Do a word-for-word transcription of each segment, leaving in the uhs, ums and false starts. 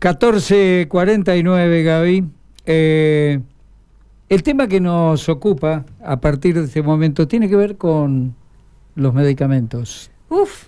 catorce cuarenta y nueve, Gaby. Eh, el tema que nos ocupa a partir de este momento tiene que ver con los medicamentos. Uf.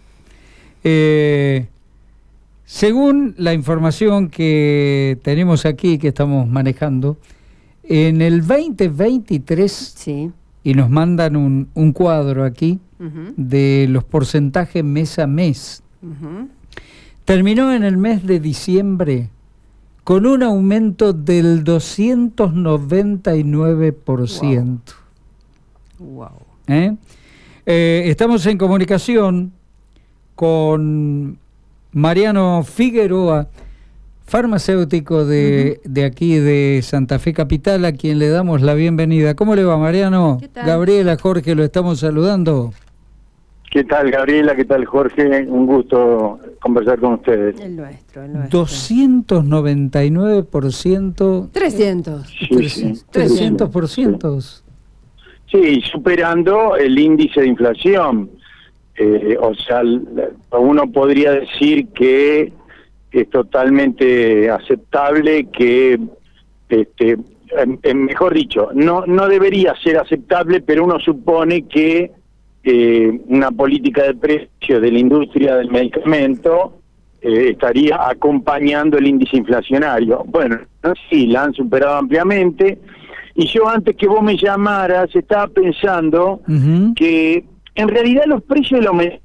Eh, según la información que tenemos aquí, que estamos manejando, en el veinte veintitrés, sí, y nos mandan un, un cuadro aquí uh-huh. de los porcentajes mes a mes. Uh-huh. Terminó en el mes de diciembre con un aumento del doscientos noventa y nueve por ciento. Wow. Wow. ¿Eh? Eh, estamos en comunicación con Mariano Figueroa, farmacéutico de, uh-huh. de aquí de Santa Fe Capital, a quien le damos la bienvenida. ¿Cómo le va, Mariano? ¿Qué tal? Gabriela, Jorge, lo estamos saludando. ¿Qué tal, Gabriela? ¿Qué tal, Jorge? Un gusto conversar con ustedes. El nuestro, el nuestro. doscientos noventa y nueve por ciento. trescientos. Sí, sí. trescientos por ciento. Sí. Sí, superando el índice de inflación. Eh, o sea, uno podría decir que es totalmente aceptable que, este, eh, mejor dicho, no, no debería ser aceptable, pero uno supone que Eh, una política de precios de la industria del medicamento eh, estaría acompañando el índice inflacionario. Bueno, sí, la han superado ampliamente. Y yo, antes que vos me llamaras, estaba pensando uh-huh. que en realidad los precios de los medicamentos...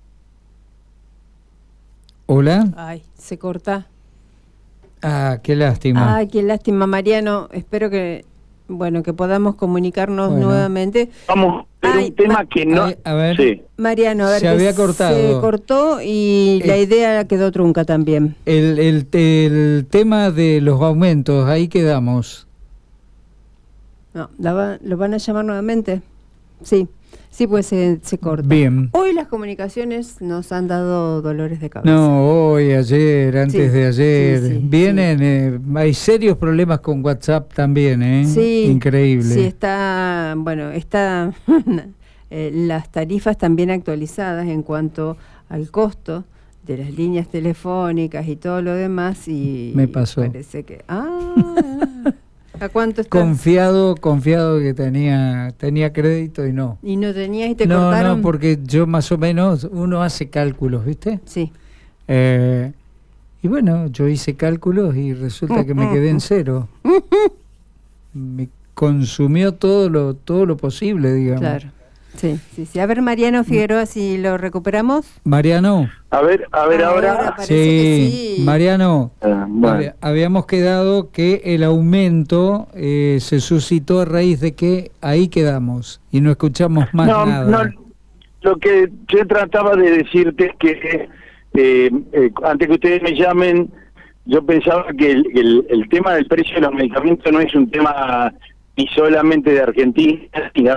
¿Hola? Ay, se corta. Ah, qué lástima. Ay, qué lástima, Mariano. Espero que... Bueno, que podamos comunicarnos bueno. nuevamente. Vamos a ver un tema que no... A, a ver, sí. Mariano, a ver, se había cortado. Se cortó y el, la idea quedó trunca también. El, el, el tema de los aumentos, ahí quedamos. No, la va, ¿lo van a llamar nuevamente? Sí, sí, pues se, se corta. Bien. Hoy las comunicaciones nos han dado dolores de cabeza. No, hoy, ayer, antes sí, de ayer. Sí, sí, Vienen, sí. Eh, hay serios problemas con WhatsApp también, ¿eh? Sí. Increíble. Sí, está, bueno, está eh, las tarifas también actualizadas en cuanto al costo de las líneas telefónicas y todo lo demás y... Me pasó. Parece que... Ah... ¿A cuánto está? Confiado, confiado que tenía tenía crédito y no. ¿Y no tenías y te no, cortaron? No, no, porque yo más o menos, uno hace cálculos, ¿viste? Sí. Eh, y bueno, yo hice cálculos y resulta que me quedé en cero. Me consumió todo lo todo lo posible, digamos. Claro. Sí, sí, sí. A ver, Mariano Figueroa, si lo recuperamos. Mariano. A ver, a ver ahora. ahora sí, que sí, Mariano. Ah, bueno. Habíamos quedado que el aumento eh, se suscitó a raíz de que ahí quedamos y no escuchamos más no, nada. No, lo que yo trataba de decirte es que eh, eh, antes que ustedes me llamen, yo pensaba que el, el, el tema del precio de los medicamentos no es un tema ni solamente de Argentina, sino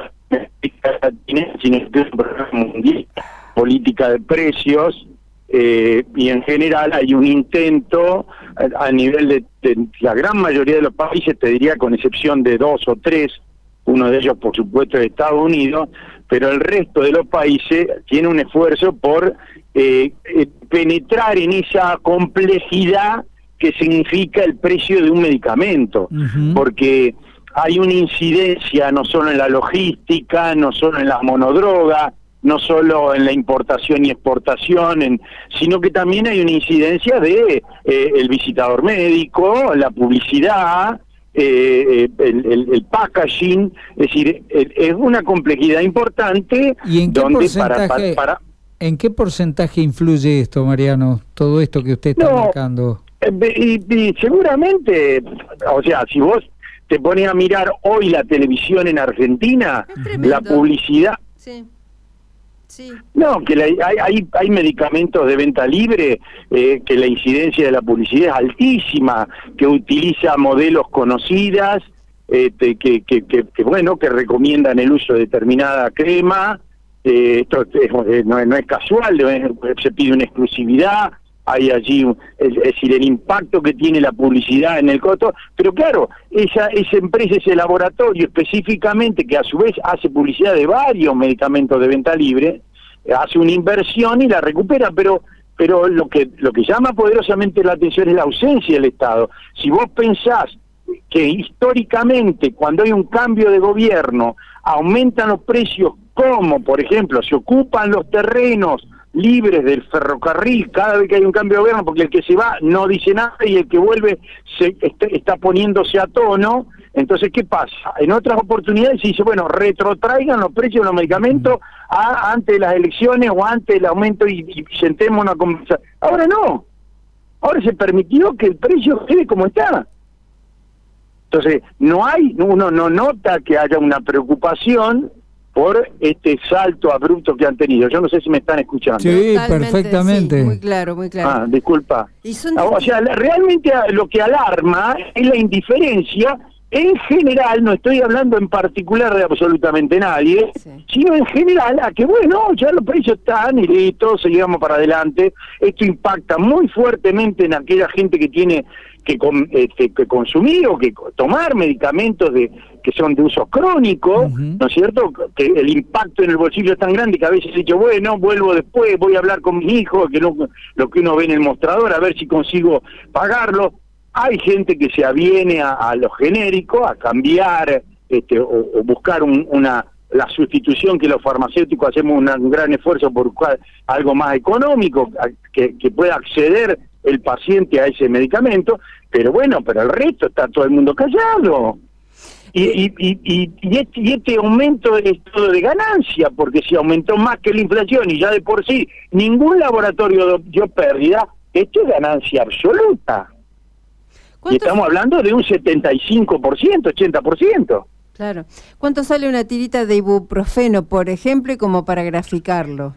sino que es un problema mundial, política de precios, eh, y en general hay un intento a, a nivel de, de la gran mayoría de los países, te diría con excepción de dos o tres, uno de ellos por supuesto es Estados Unidos, pero el resto de los países tiene un esfuerzo por eh, eh, penetrar en esa complejidad que significa el precio de un medicamento, uh-huh. porque hay una incidencia no solo en la logística, no solo en las monodrogas, no solo en la importación y exportación, en, sino que también hay una incidencia de eh, el visitador médico, la publicidad, eh, el, el, el packaging, es decir, es, es una complejidad importante. ¿Y en qué donde porcentaje, para, para, para, en qué porcentaje influye esto, Mariano, todo esto que usted está no, marcando? Eh, y, y seguramente, o sea, si vos te pones a mirar hoy la televisión en Argentina, la publicidad... Sí. Sí. No, que la, hay, hay hay medicamentos de venta libre, eh, que la incidencia de la publicidad es altísima, que utiliza modelos conocidas, eh, que, que, que, que, bueno, que recomiendan el uso de determinada crema, eh, esto es, no, no es casual, no es, se pide una exclusividad, hay allí, es, es decir, el impacto que tiene la publicidad en el costo, pero claro, esa, esa empresa, ese laboratorio específicamente, que a su vez hace publicidad de varios medicamentos de venta libre, hace una inversión y la recupera, pero pero lo que lo que llama poderosamente la atención es la ausencia del Estado. Si vos pensás que históricamente cuando hay un cambio de gobierno aumentan los precios, como por ejemplo se ocupan los terrenos libres del ferrocarril cada vez que hay un cambio de gobierno, porque el que se va no dice nada y el que vuelve se está, está poniéndose a tono. Entonces, ¿qué pasa? En otras oportunidades se dice, bueno, retrotraigan los precios de los medicamentos a, antes de las elecciones o antes del aumento y, y sentémonos a conversar. Ahora no. Ahora se permitió que el precio quede como está. Entonces, no hay, uno no nota que haya una preocupación por este salto abrupto que han tenido. Yo no sé si me están escuchando. Sí, totalmente, perfectamente. Sí, muy claro, muy claro. Ah, disculpa. ¿Y son o sea, realmente lo que alarma es la indiferencia. En general, no estoy hablando en particular de absolutamente nadie, sí. sino en general a que, bueno, ya los precios están y listo, seguimos para adelante. Esto impacta muy fuertemente en aquella gente que tiene que, este, que consumir o que tomar medicamentos de que son de uso crónico, uh-huh. ¿no es cierto? Que el impacto en el bolsillo es tan grande que a veces he dicho, bueno, vuelvo después, voy a hablar con mis hijos, que no, lo que uno ve en el mostrador, a ver si consigo pagarlo. Hay gente que se aviene a, a lo genérico, a cambiar este, o, o buscar un, una la sustitución, que los farmacéuticos hacemos una, un gran esfuerzo por buscar algo más económico, a, que, que pueda acceder el paciente a ese medicamento, pero bueno, pero el resto está todo el mundo callado. Y, y, y, y, y, este, y este aumento es todo de ganancia, porque si aumentó más que la inflación y ya de por sí ningún laboratorio dio pérdida, esto es ganancia absoluta. Y estamos hablando de un setenta y cinco por ciento, ochenta por ciento. Claro. ¿Cuánto sale una tirita de ibuprofeno, por ejemplo, y como para graficarlo?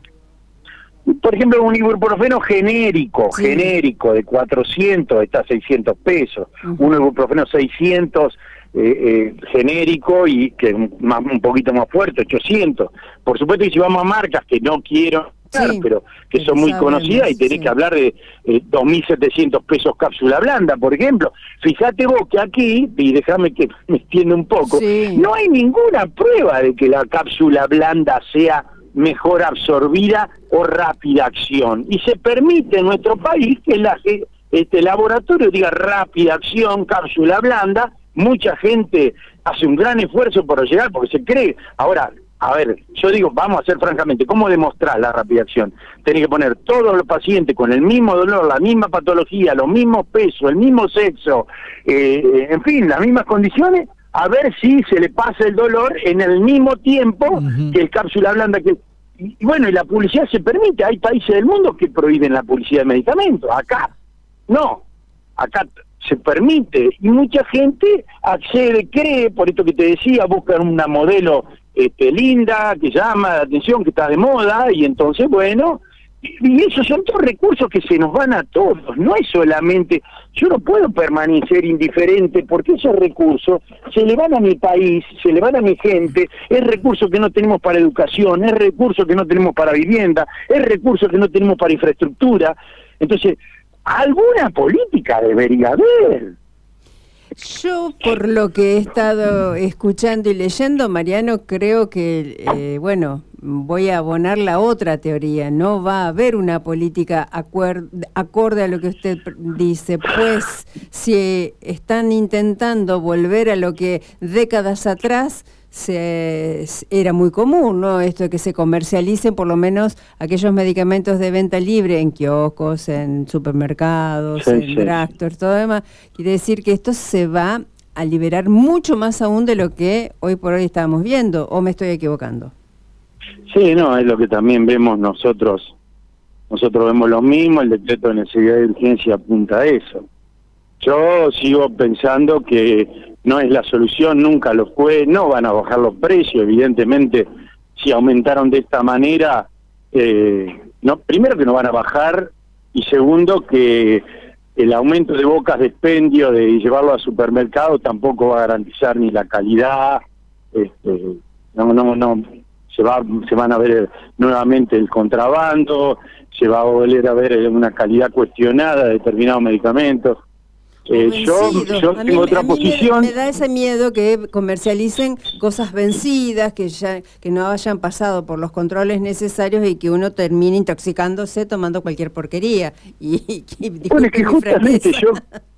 Por ejemplo, un ibuprofeno genérico, sí. genérico, de cuatrocientos, está a seiscientos pesos. Uh-huh. Un ibuprofeno seiscientos, eh, eh, genérico y que más, un poquito más fuerte, ochocientos. Por supuesto, y si vamos a marcas que no quiero... Sí, pero que son muy sabemos, conocidas y tenés sí. que hablar de eh, dos mil setecientos pesos cápsula blanda, por ejemplo. Fíjate vos que aquí, y déjame que me extienda un poco, sí. no hay ninguna prueba de que la cápsula blanda sea mejor absorbida o rápida acción. Y se permite en nuestro país que la, este laboratorio diga rápida acción, cápsula blanda. Mucha gente hace un gran esfuerzo por llegar porque se cree. Ahora, a ver, yo digo, vamos a hacer francamente, ¿cómo demostrar la rápida acción? Tenés que poner todos los pacientes con el mismo dolor, la misma patología, los mismos pesos, el mismo sexo, eh, en fin, las mismas condiciones, a ver si se le pasa el dolor en el mismo tiempo uh-huh. que el cápsula blanda. Que y, y bueno, y la publicidad se permite. Hay países del mundo que prohíben la publicidad de medicamentos. Acá, no. Acá se permite. Y mucha gente accede, cree, por esto que te decía, buscan una modelo... Este, linda, que llama la atención, que está de moda, y entonces, bueno, y, y esos son todos recursos que se nos van a todos, no es solamente, yo no puedo permanecer indiferente, porque esos recursos se le van a mi país, se le van a mi gente, es recurso que no tenemos para educación, es recurso que no tenemos para vivienda, es recurso que no tenemos para infraestructura, entonces, alguna política debería haber. Yo, por lo que he estado escuchando y leyendo, Mariano, creo que, eh, bueno, voy a abonar la otra teoría. No va a haber una política acuer- acorde a lo que usted dice, pues si están intentando volver a lo que décadas atrás se, era muy común, ¿no? Esto de que se comercialicen por lo menos aquellos medicamentos de venta libre en kioscos, en supermercados, sí, en sí. drugstores, todo demás. Quiere decir que esto se va a liberar mucho más aún de lo que hoy por hoy estamos viendo, ¿o me estoy equivocando? Sí, no, es lo que también vemos nosotros. Nosotros vemos lo mismo, el decreto de necesidad de urgencia apunta a eso. Yo sigo pensando que no es la solución, nunca lo fue, no van a bajar los precios, evidentemente, si aumentaron de esta manera, eh, no, primero que no van a bajar, y segundo que el aumento de bocas de expendio de llevarlo al supermercado tampoco va a garantizar ni la calidad, este, no, no, no, se va, se van a ver nuevamente el contrabando, se va a volver a ver una calidad cuestionada de determinados medicamentos. Eh, yo yo a tengo mí, otra a mí posición. Me, me da ese miedo que comercialicen cosas vencidas, que ya que no hayan pasado por los controles necesarios y que uno termine intoxicándose tomando cualquier porquería. Y, y Bueno, es que justamente yo,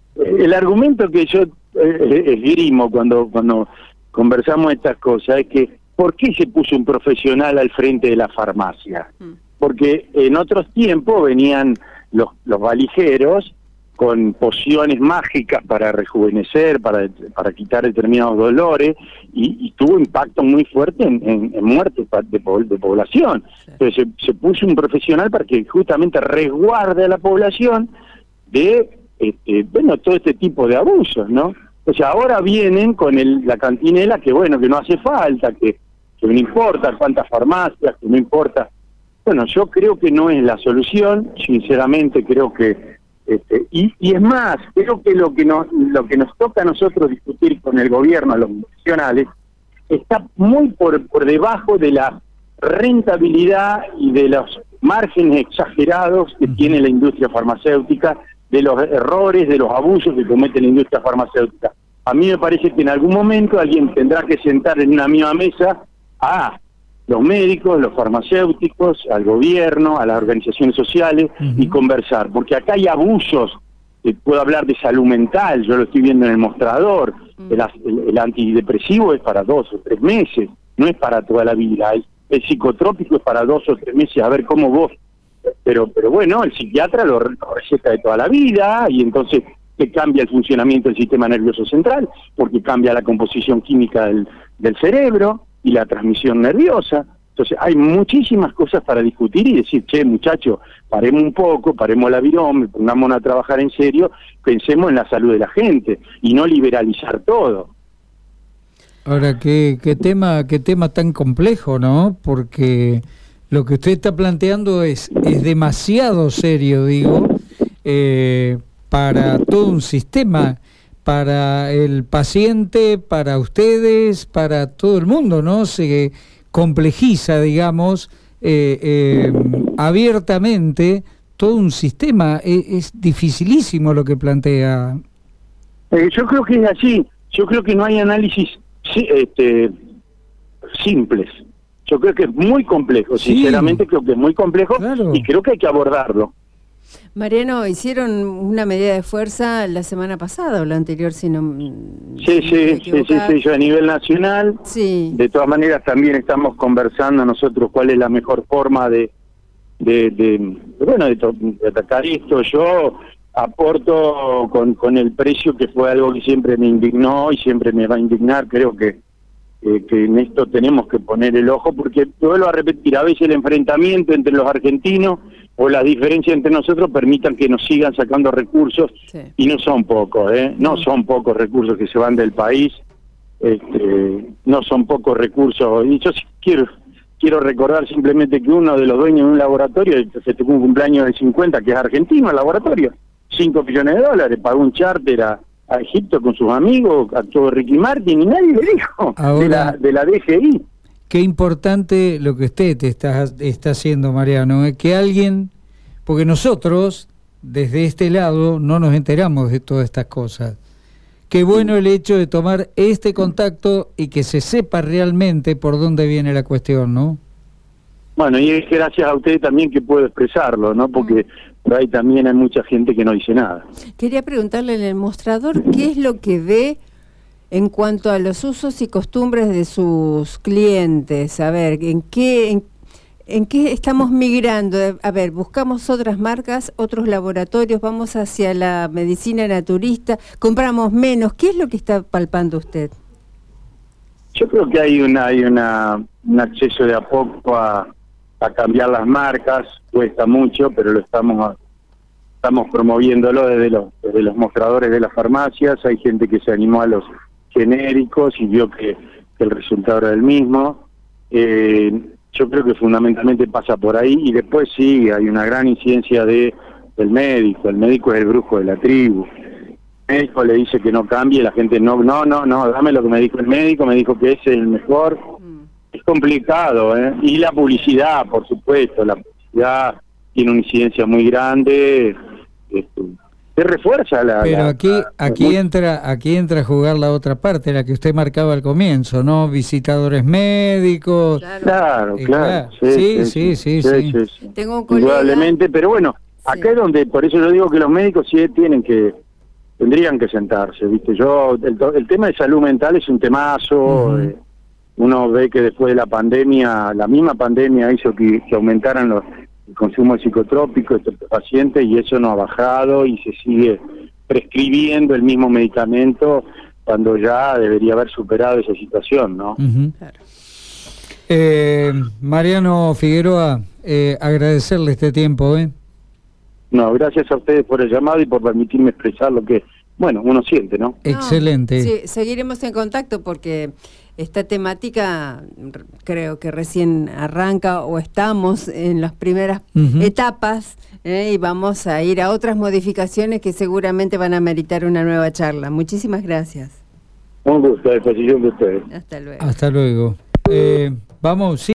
el argumento que yo eh, esgrimo cuando, cuando conversamos estas cosas es que, ¿por qué se puso un profesional al frente de la farmacia? Mm. Porque en otros tiempos venían los, los valijeros con pociones mágicas para rejuvenecer, para, para quitar determinados dolores, y, y tuvo impacto muy fuerte en, en, en muertes de, de población. Entonces se, se puso un profesional para que justamente resguarde a la población de este, bueno, todo este tipo de abusos, ¿no? O sea, ahora vienen con el, la cantinela que, bueno, que no hace falta, que, que no importa cuántas farmacias, que no importa. Bueno, yo creo que no es la solución, sinceramente creo que Este, y, y es más, creo que lo que nos lo que nos toca a nosotros discutir con el gobierno, a los profesionales, está muy por, por debajo de la rentabilidad y de los márgenes exagerados que tiene la industria farmacéutica, de los errores, de los abusos que comete la industria farmacéutica. A mí me parece que en algún momento alguien tendrá que sentar en una misma mesa a los médicos, los farmacéuticos, al gobierno, a las organizaciones sociales, uh-huh. y conversar, porque acá hay abusos. Eh, puedo hablar de salud mental, yo lo estoy viendo en el mostrador. Uh-huh. el, el, el antidepresivo es para dos o tres meses, no es para toda la vida. El, el psicotrópico es para dos o tres meses, a ver cómo vos... Pero pero bueno, el psiquiatra lo, lo receta de toda la vida, y entonces que cambia el funcionamiento del sistema nervioso central, porque cambia la composición química del, del cerebro y la transmisión nerviosa. Entonces hay muchísimas cosas para discutir y decir, che, muchachos, paremos un poco, paremos la virome, pongámonos a trabajar en serio, pensemos en la salud de la gente y no liberalizar todo. Ahora, qué, qué tema, qué tema tan complejo, ¿no? Porque lo que usted está planteando es, es demasiado serio, digo, eh, para todo un sistema, para el paciente, para ustedes, para todo el mundo, ¿no? Se complejiza, digamos, eh, eh, abiertamente todo un sistema. Es, es dificilísimo lo que plantea. Eh, yo creo que es así. Yo creo que no hay análisis sí, este, simples. Yo creo que es muy complejo. Sí. Sinceramente creo que es muy complejo, claro. Y creo que hay que abordarlo. Mariano, hicieron una medida de fuerza la semana pasada o la anterior, si no... Sí, si sí, sí, sí, sí, yo a nivel nacional. Sí. De todas maneras también estamos conversando nosotros cuál es la mejor forma de, de, de, de bueno, de, to, de atacar esto. Yo aporto con, con el precio, que fue algo que siempre me indignó y siempre me va a indignar. Creo que, eh, que en esto tenemos que poner el ojo, porque vuelvo a repetir, a veces el enfrentamiento entre los argentinos o la diferencia entre nosotros permitan que nos sigan sacando recursos, sí. Y no son pocos, ¿eh? No son pocos recursos que se van del país, este, no son pocos recursos. Y yo sí quiero quiero recordar simplemente que uno de los dueños de un laboratorio, que tuvo un cumpleaños de cincuenta, que es argentino el laboratorio, cinco millones de dólares, pagó un charter a, a Egipto con sus amigos, actuó Ricky Martin y nadie le dijo. Ahora, de la, de la D G I. Qué importante lo que usted te está, está haciendo, Mariano, ¿eh? Que alguien, porque nosotros desde este lado no nos enteramos de todas estas cosas. Qué bueno el hecho de tomar este contacto y que se sepa realmente por dónde viene la cuestión, ¿no? Bueno, y es gracias a usted también que puedo expresarlo, ¿no? Porque por ahí también hay mucha gente que no dice nada. Quería preguntarle en el mostrador, ¿qué es lo que ve en cuanto a los usos y costumbres de sus clientes? A ver, ¿en qué, en, en qué estamos migrando? A ver, buscamos otras marcas, otros laboratorios, vamos hacia la medicina naturista, compramos menos. ¿Qué es lo que está palpando usted? Yo creo que hay una hay una un acceso de a poco a, a cambiar las marcas, cuesta mucho, pero lo estamos estamos promoviéndolo desde los desde los mostradores de las farmacias. Hay gente que se animó a los genéricos y vio que, que el resultado era el mismo. Eh, yo creo que fundamentalmente pasa por ahí, y después sí, hay una gran incidencia de del médico. El médico es el brujo de la tribu. El médico le dice que no cambie, la gente no, no, no, no, dame lo que me dijo el médico, me dijo que ese es el mejor. Mm. Es complicado, ¿eh? Y la publicidad, por supuesto, la publicidad tiene una incidencia muy grande. Este, se refuerza la... Pero la- aquí la- aquí la- entra aquí entra a jugar la otra parte, la que usted marcaba al comienzo, ¿no? Visitadores médicos. Claro. Claro, Eh, claro. claro. Sí, sí, sí, sí. Tengo un colega... Indudablemente, pero bueno, acá Sí. es donde, por eso yo digo que los médicos sí tienen que, tendrían que sentarse, ¿viste? Yo, el, el tema de salud mental es un temazo, Ujú. eh, uno ve que después de la pandemia, la misma pandemia hizo que, que aumentaran los, el consumo de psicotrópicos de estos pacientes y eso no ha bajado y se sigue prescribiendo el mismo medicamento cuando ya debería haber superado esa situación, ¿no? Ujú. Claro. Eh, Mariano Figueroa, eh, agradecerle este tiempo, ¿eh? No, gracias a ustedes por el llamado y por permitirme expresar lo que, bueno, uno siente, ¿no? No, Excelente. sí, seguiremos en contacto porque esta temática r- creo que recién arranca o estamos en las primeras Ujú. etapas eh, y vamos a ir a otras modificaciones que seguramente van a meritar una nueva charla. Muchísimas gracias. Un gusto, a disposición de ustedes. Hasta luego. Hasta luego. Eh, vamos, sí.